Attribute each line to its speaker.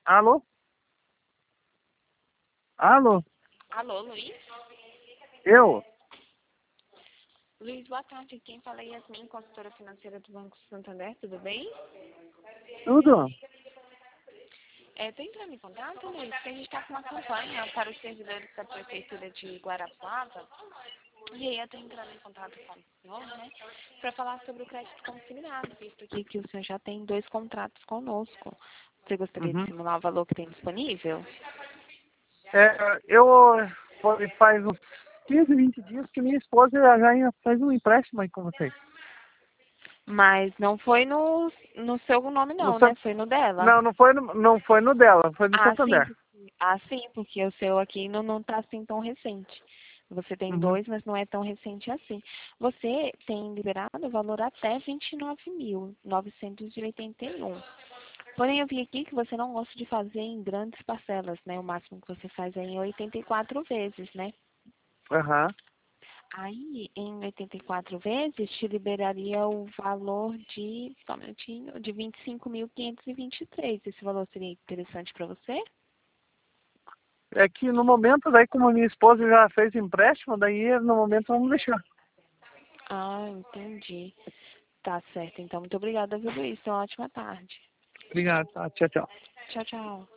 Speaker 1: Alô? Alô?
Speaker 2: Alô, Luiz?
Speaker 1: Eu?
Speaker 2: Luiz, boa tarde. Quem fala é Yasmin, consultora financeira do Banco Santander, tudo bem?
Speaker 1: Tudo?
Speaker 2: Estou entrando em contato, Luiz, porque a gente está com uma campanha para os servidores da Prefeitura de Guarapuava. E aí eu estou entrando em contato com o senhor, né, para falar sobre o crédito consignado, visto aqui que o senhor já tem 2 contratos conosco. Você gostaria de
Speaker 1: Uhum.
Speaker 2: simular o valor que tem disponível?
Speaker 1: Faz uns 15, 20 dias que minha esposa já fez um empréstimo aí com vocês.
Speaker 2: Mas não foi no seu nome
Speaker 1: No
Speaker 2: não,
Speaker 1: San...
Speaker 2: né? Foi no dela.
Speaker 1: Não, não foi no dela, foi no Santander.
Speaker 2: Sim, porque o seu aqui não está assim tão recente. Você tem
Speaker 1: Uhum.
Speaker 2: 2, mas não é tão recente assim. Você tem liberado o valor até 29.981. Porém, eu vi aqui que você não gosta de fazer em grandes parcelas, né? O máximo que você faz é em 84 vezes, né?
Speaker 1: Aham.
Speaker 2: Aí, em 84 vezes, te liberaria o valor de, só um minutinho, de 25.523. Esse valor seria interessante para você?
Speaker 1: É que no momento, daí como minha esposa já fez empréstimo, daí no momento vamos deixar.
Speaker 2: Ah, entendi. Tá certo. Então, muito obrigada, viu, Luiz? Tenha uma ótima tarde.
Speaker 1: Obrigado, tá? Tchau, tchau.
Speaker 2: Tchau, tchau.